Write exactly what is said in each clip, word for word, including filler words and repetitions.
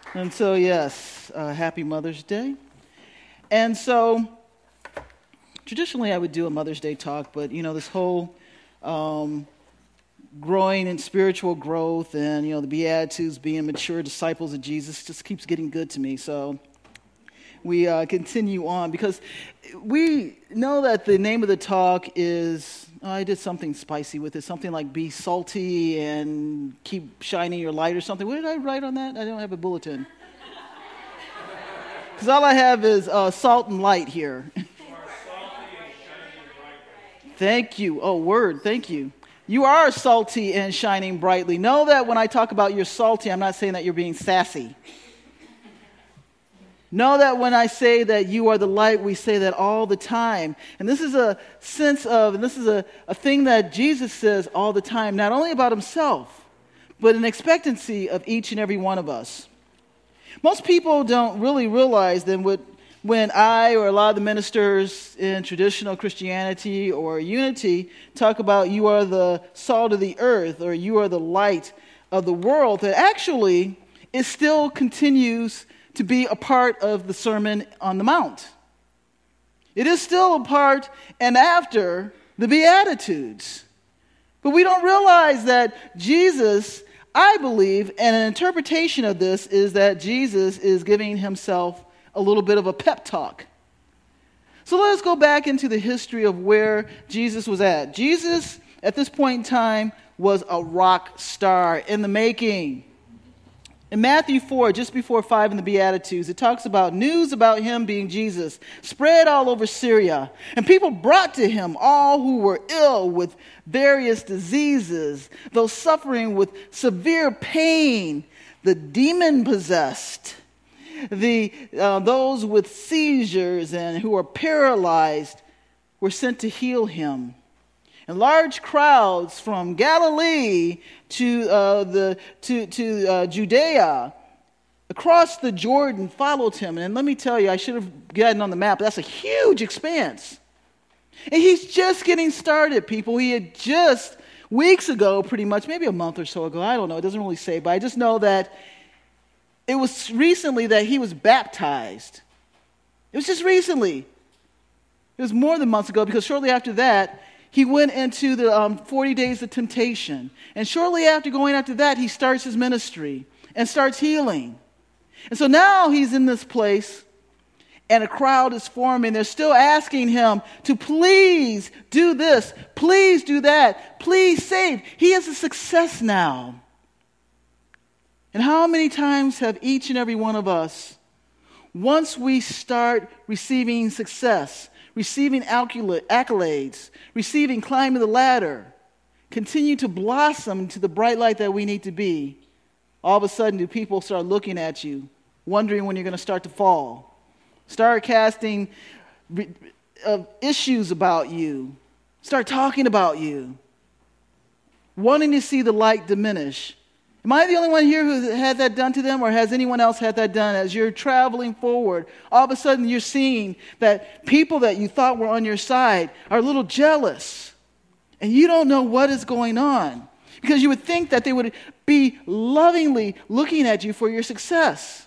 And so, yes, uh, happy Mother's Day. And so, traditionally I would do a Mother's Day talk, but, you know, this whole um, growing in spiritual growth and, you know, the Beatitudes, being mature disciples of Jesus just keeps getting good to me. So we uh, continue on because we know that the name of the talk is, oh, I did something spicy with it, something like be salty and keep shining your light or something. What did I write on that? I don't have a bulletin. Because all I have is uh, salt and light here. Thank you. Oh, word. Thank you. You are salty and shining brightly. Know that when I talk about you're salty, I'm not saying that you're being sassy. Know that when I say that you are the light, we say that all the time. And this is a sense of, and this is a, a thing that Jesus says all the time, not only about himself, but an expectancy of each and every one of us. Most people don't really realize that what, when I or a lot of the ministers in traditional Christianity or unity talk about you are the salt of the earth or you are the light of the world, that actually it still continues to be a part of the Sermon on the Mount. It is still a part and after the Beatitudes. But we don't realize that Jesus, I believe, and an interpretation of this is that Jesus is giving himself a little bit of a pep talk. So let us go back into the history of where Jesus was at. Jesus, at this point in time, was a rock star in the making. In Matthew four, just before five in the Beatitudes, it talks about news about him being Jesus spread all over Syria. And people brought to him all who were ill with various diseases, those suffering with severe pain, the demon-possessed, the uh, those with seizures and who are paralyzed were sent to heal him. And large crowds from Galilee to uh, the to to uh, Judea, across the Jordan, followed him. And let me tell you, I should have gotten on the map. That's a huge expanse. And he's just getting started, people. He had just weeks ago, pretty much, maybe a month or so ago. I don't know. It doesn't really say, but I just know that it was recently that he was baptized. It was just recently. It was more than months ago because shortly after that, he went into the um, forty days of temptation. And shortly after going after that, he starts his ministry and starts healing. And so now he's in this place and a crowd is forming. They're still asking him to please do this, please do that, please save. He is a success now. And how many times have each and every one of us, once we start receiving success, receiving accolades, receiving climbing the ladder, continue to blossom to the bright light that we need to be, all of a sudden do people start looking at you, wondering when you're going to start to fall, start casting uh, issues about you, start talking about you, wanting to see the light diminish. Am I the only one here who had that done to them, or has anyone else had that done? As you're traveling forward, all of a sudden you're seeing that people that you thought were on your side are a little jealous, and you don't know what is going on, because you would think that they would be lovingly looking at you for your success.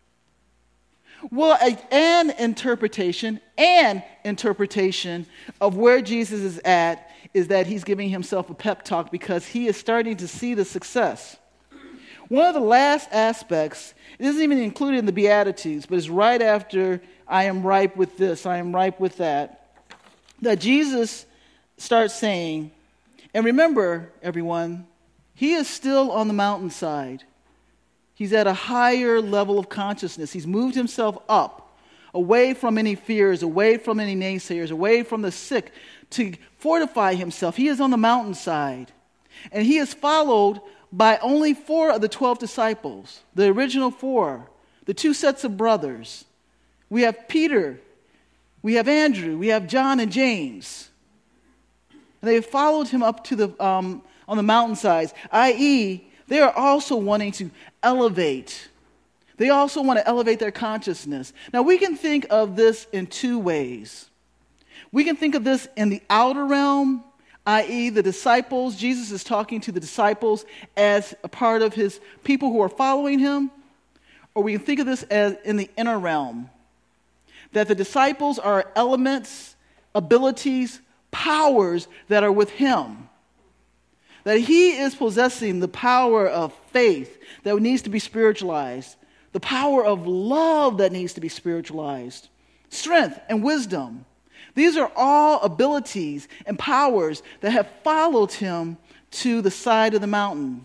Well, a, an interpretation, an interpretation of where Jesus is at is that he's giving himself a pep talk because he is starting to see the success. One of the last aspects, it isn't even included in the Beatitudes, but it's right after I am ripe with this, I am ripe with that, that Jesus starts saying, and remember, everyone, he is still on the mountainside. He's at a higher level of consciousness. He's moved himself up, away from any fears, away from any naysayers, away from the sick, to fortify himself. He is on the mountainside, and he is followed by only four of the twelve disciples, the original four, the two sets of brothers. We have Peter, we have Andrew, we have John and James. And they followed him up to the um, on the mountainsides, that is, they are also wanting to elevate. They also want to elevate their consciousness. Now we can think of this in two ways. We can think of this in the outer realm, that is the disciples. Jesus is talking to the disciples as a part of his people who are following him. or we can think of this as in the inner realm, that the disciples are elements, abilities, powers that are with him. That he is possessing the power of faith that needs to be spiritualized, the power of love that needs to be spiritualized, strength and wisdom. These are all abilities and powers that have followed him to the side of the mountain.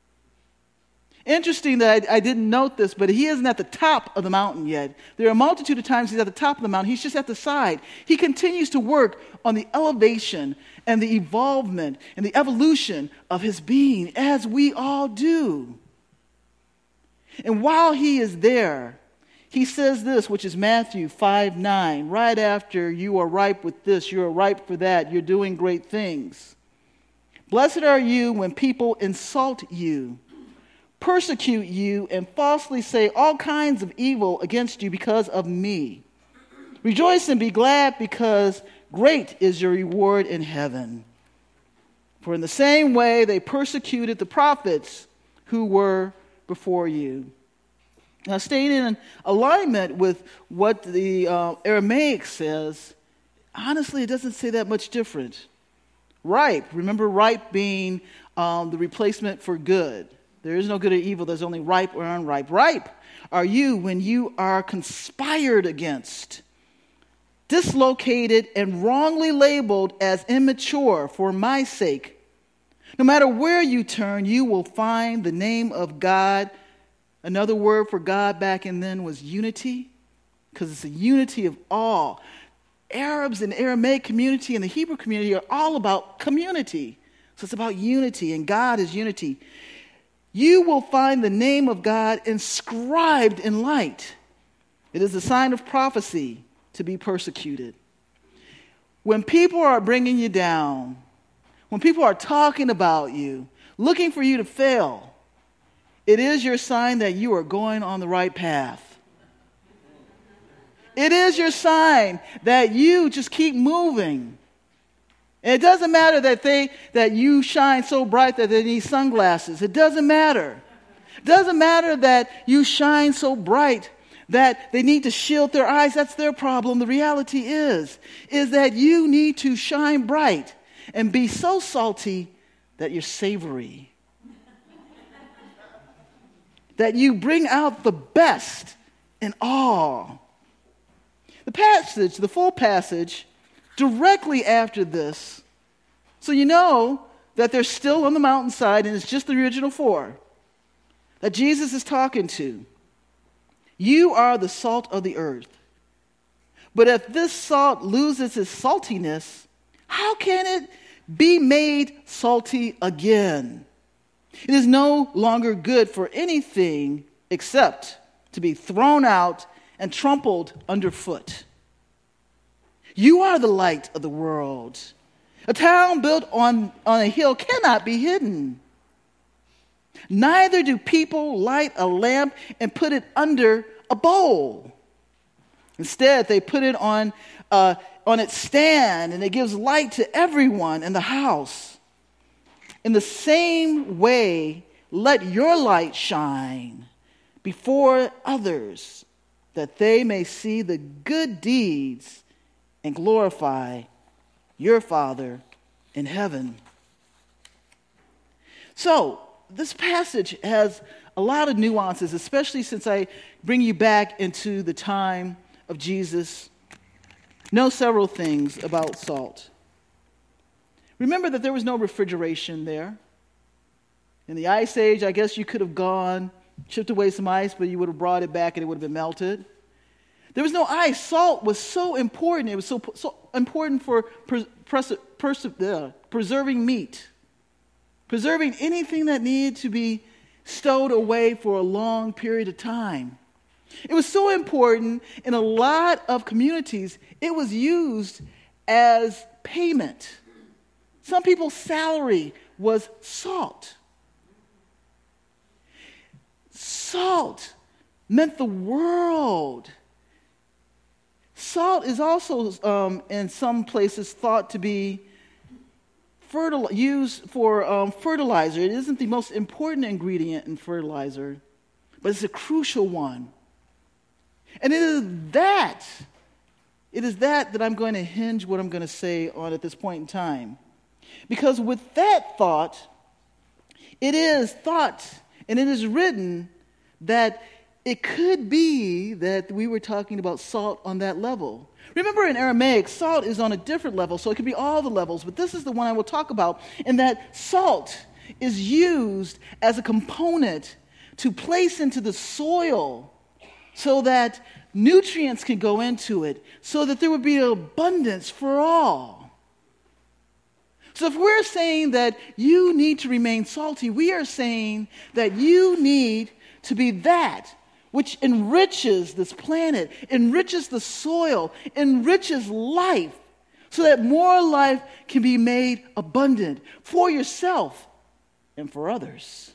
Interesting that I, I didn't note this, but he isn't at the top of the mountain yet. There are a multitude of times he's at the top of the mountain. He's just at the side. He continues to work on the elevation and the evolvement and the evolution of his being, as we all do. And while he is there, he says this, which is Matthew five nine, right after you are ripe with this, you are ripe for that, you're doing great things. Blessed are you when people insult you, persecute you, and falsely say all kinds of evil against you because of me. Rejoice and be glad, because great is your reward in heaven. For in the same way they persecuted the prophets who were before you. Now, staying in alignment with what the uh, Aramaic says, honestly, it doesn't say that much different. Ripe, remember ripe being um, the replacement for good. There is no good or evil, there's only ripe or unripe. Ripe are you when you are conspired against, dislocated, and wrongly labeled as immature for my sake. No matter where you turn, you will find the name of God. Another word for God back in then was unity, because it's a unity of all. Arabs and Aramaic community and the Hebrew community are all about community. So it's about unity, and God is unity. You will find the name of God inscribed in light. It is a sign of prophecy to be persecuted. When people are bringing you down, when people are talking about you, looking for you to fail, it is your sign that you are going on the right path. It is your sign that you just keep moving. And it doesn't matter that they that you shine so bright that they need sunglasses. It doesn't matter. It doesn't matter that you shine so bright that they need to shield their eyes. That's their problem. The reality is, is that you need to shine bright and be so salty that you're savory. That you bring out the best in all. The passage, the full passage, directly after this, so you know that they're still on the mountainside and it's just the original four that Jesus is talking to. You are the salt of the earth. But if this salt loses its saltiness, how can it be made salty again? It is no longer good for anything except to be thrown out and trampled underfoot. You are the light of the world. A town built on, on a hill cannot be hidden. Neither do people light a lamp and put it under a bowl. Instead, they put it on, uh, on its stand, and it gives light to everyone in the house. In the same way, let your light shine before others, that they may see the good deeds and glorify your Father in heaven. So, this passage has a lot of nuances, especially since I bring you back into the time of Jesus. Know several things about salt. Remember that there was no refrigeration there. In the Ice Age, I guess you could have gone, chipped away some ice, but you would have brought it back and it would have been melted. There was no ice. Salt was so important. It was so, so important for pres, pres, pres, uh, preserving meat, preserving anything that needed to be stowed away for a long period of time. It was so important in a lot of communities, it was used as payment. Some people's salary was salt. Salt meant the world. Salt is also, um, in some places, thought to be fertil- used for um, fertilizer. It isn't the most important ingredient in fertilizer, but it's a crucial one. And it is that, it is that that I'm going to hinge what I'm going to say on at this point in time. Because with that thought, it is thought and it is written that it could be that we were talking about salt on that level. Remember, in Aramaic, salt is on a different level, so it could be all the levels, but this is the one I will talk about, in that salt is used as a component to place into the soil so that nutrients can go into it, so that there would be abundance for all. So if we're saying that you need to remain salty, we are saying that you need to be that which enriches this planet, enriches the soil, enriches life, so that more life can be made abundant for yourself and for others.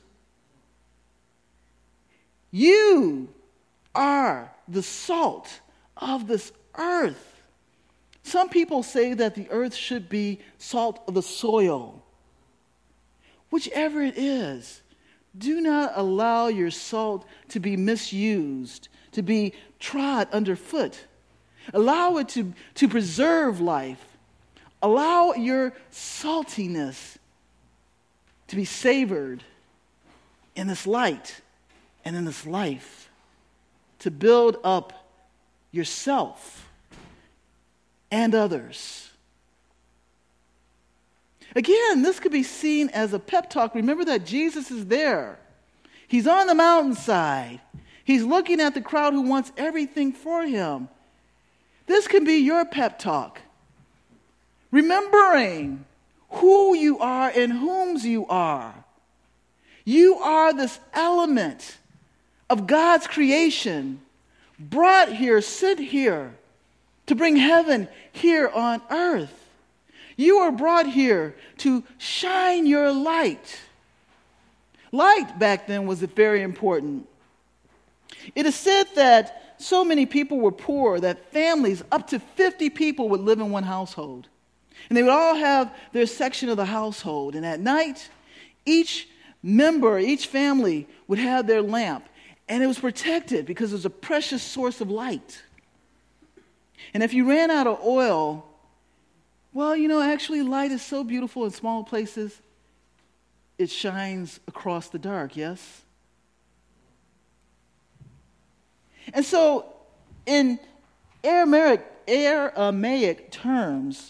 You are the salt of this earth. Some people say that the earth should be salt of the soil. Whichever it is, do not allow your salt to be misused, to be trod underfoot. Allow it to, to preserve life. Allow your saltiness to be savored in this light and in this life, to build up yourself and others. Again, this could be seen as a pep talk. Remember that Jesus is there. He's on the mountainside. He's looking at the crowd who wants everything for him. This can be your pep talk. Remembering who you are and whom's you are. You are this element of God's creation, brought here, sent here, to bring heaven here on earth. You are brought here to shine your light. Light back then was very important. It is said that so many people were poor that families, up to fifty people, would live in one household. And they would all have their section of the household. And at night, each member, each family would have their lamp. And it was protected because it was a precious source of light. And if you ran out of oil, well, you know, actually light is so beautiful in small places, it shines across the dark, yes? And so, in Aramaic, Aramaic terms,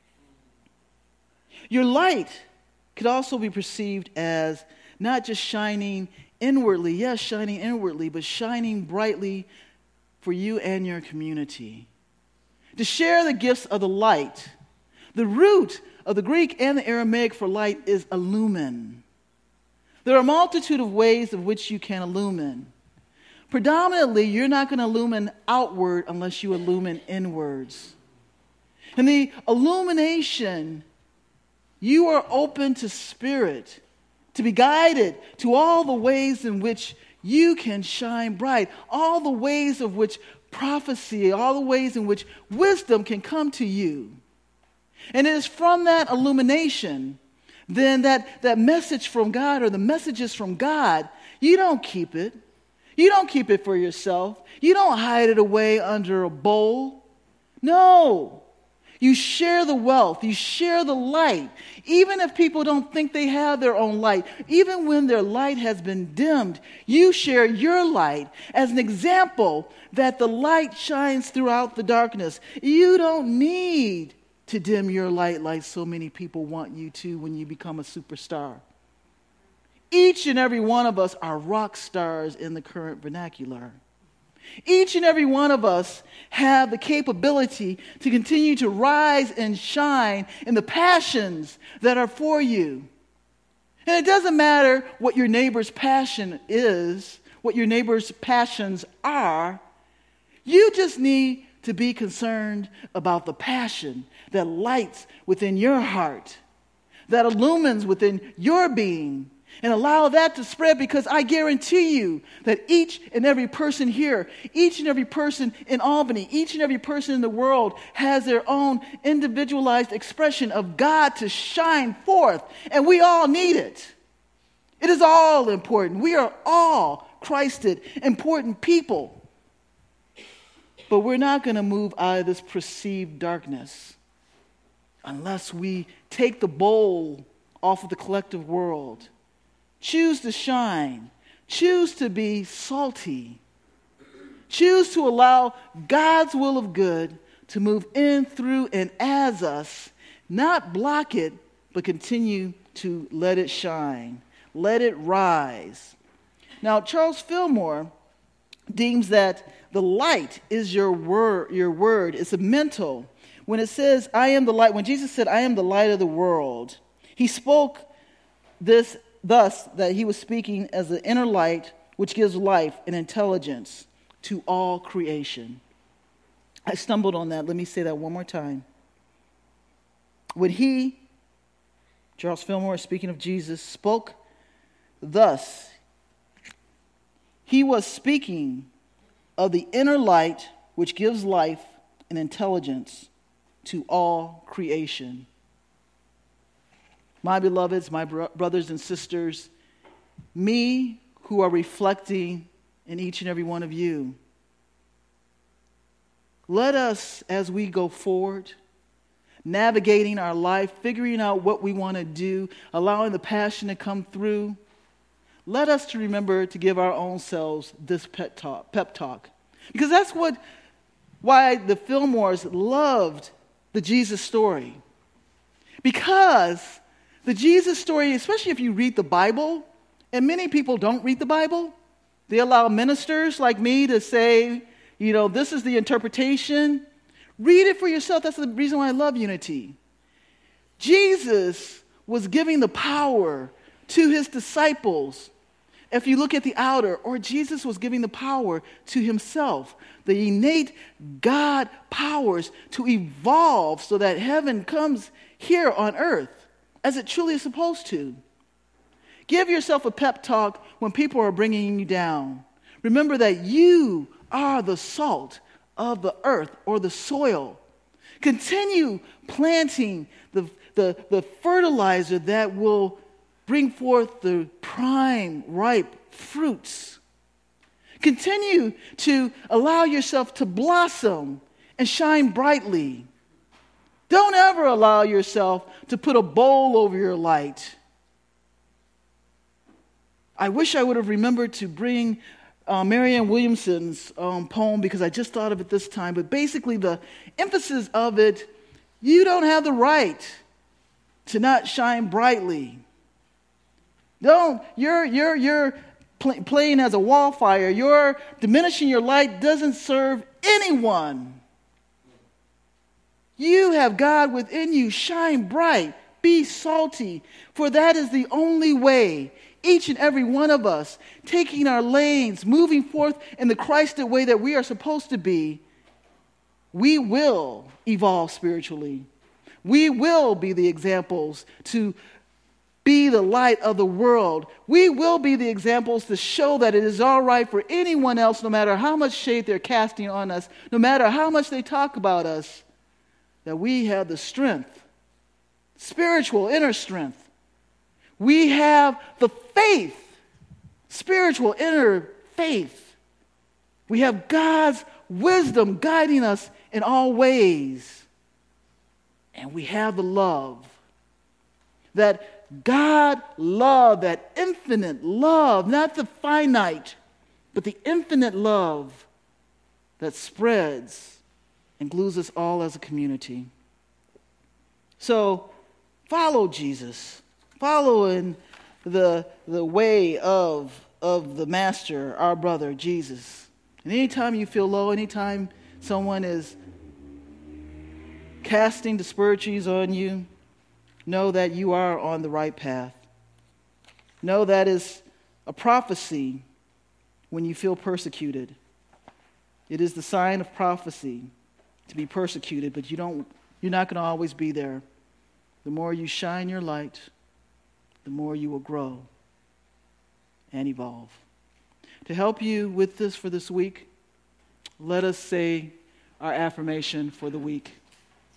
your light could also be perceived as not just shining inwardly, yes, shining inwardly, but shining brightly for you and your community. To share the gifts of the light. The root of the Greek and the Aramaic for light is illumine. There are a multitude of ways of which you can illumine. Predominantly, you're not going to illumine outward unless you illumine inwards. And the illumination, you are open to spirit, to be guided to all the ways in which you can shine bright, all the ways of which prophecy, all the ways in which wisdom can come to you. And it is from that illumination, then that, that message from God, or the messages from God, you don't keep it. You don't keep it for yourself. You don't hide it away under a bowl. No. You share the wealth. You share the light. Even if people don't think they have their own light, even when their light has been dimmed, you share your light as an example that the light shines throughout the darkness. You don't need to dim your light like so many people want you to when you become a superstar. Each and every one of us are rock stars in the current vernacular. Each and every one of us have the capability to continue to rise and shine in the passions that are for you. And it doesn't matter what your neighbor's passion is, what your neighbor's passions are. You just need to be concerned about the passion that lights within your heart, that illumines within your being, and allow that to spread, because I guarantee you that each and every person here, each and every person in Albany, each and every person in the world has their own individualized expression of God to shine forth, and we all need it. It is all important. We are all Christed, important people. But we're not going to move out of this perceived darkness unless we take the bowl off of the collective world, choose to shine, choose to be salty, choose to allow God's will of good to move in, through, and as us, not block it, but continue to let it shine, let it rise. Now, Charles Fillmore deems that the light is your word, your word. It's a mental. When it says, I am the light, when Jesus said, I am the light of the world, he spoke this thus that he was speaking as the inner light which gives life and intelligence to all creation. I stumbled on that. Let me say that one more time. When he, Charles Fillmore, speaking of Jesus, spoke thus, he was speaking of the inner light which gives life and intelligence to all creation. My beloveds, my bro- brothers and sisters, me who are reflecting in each and every one of you, let us, as we go forward, navigating our life, figuring out what we want to do, allowing the passion to come through, let us to remember to give our own selves this pep talk. Pep talk. Because that's what, why the Fillmores loved the Jesus story. Because the Jesus story, especially if you read the Bible, and many people don't read the Bible, they allow ministers like me to say, you know, this is the interpretation. Read it for yourself. That's the reason why I love Unity. Jesus was giving the power to his disciples. If you look at the outer, or Jesus was giving the power to himself, the innate God powers to evolve so that heaven comes here on earth as it truly is supposed to. Give yourself a pep talk when people are bringing you down. Remember that you are the salt of the earth or the soil. Continue planting the, the, the fertilizer that will bring forth the prime, ripe fruits. Continue to allow yourself to blossom and shine brightly. Don't ever allow yourself to put a bowl over your light. I wish I would have remembered to bring uh, Marianne Williamson's um, poem, because I just thought of it this time. But basically the emphasis of it, you don't have the right to not shine brightly. Don't, you're, you're, you're pl- playing as a wallfire. You're diminishing your light doesn't serve anyone. You have God within you. Shine bright. Be salty. For that is the only way, each and every one of us, taking our lanes, moving forth in the Christed way that we are supposed to be, we will evolve spiritually. We will be the examples to be the light of the world. We will be the examples to show that it is all right for anyone else, no matter how much shade they're casting on us, no matter how much they talk about us, that we have the strength, spiritual inner strength. We have the faith, spiritual inner faith. We have God's wisdom guiding us in all ways. And we have the love that God love, that infinite love, not the finite, but the infinite love that spreads and glues us all as a community. So follow Jesus. Follow in the, the way of, of the Master, our brother, Jesus. And anytime you feel low, anytime someone is casting disparagement on you, know that you are on the right path. Know that is a prophecy when you feel persecuted. It is the sign of prophecy to be persecuted, but you don't, you're not going to always be there. The more you shine your light, the more you will grow and evolve. To help you with this for this week, let us say our affirmation for the week.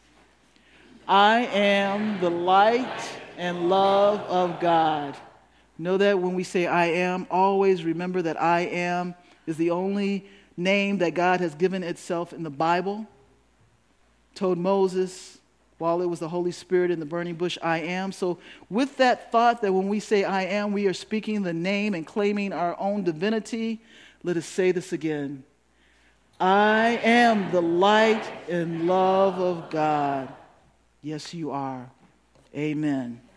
I am the light and love of God. Know that when we say I am, always remember that I am is the only name that God has given itself in the Bible. Told Moses while it was the Holy Spirit in the burning bush, I am. So with that thought that when we say I am, we are speaking the name and claiming our own divinity, let us say this again. I am the light and love of God. Yes, you are. Amen.